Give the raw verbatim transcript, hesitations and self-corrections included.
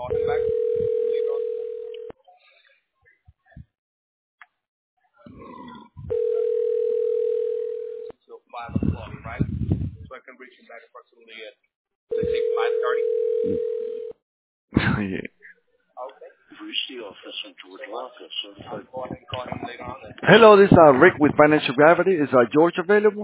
Yeah. Hello, this is uh, Rick with Financial Gravity. Is uh, George available?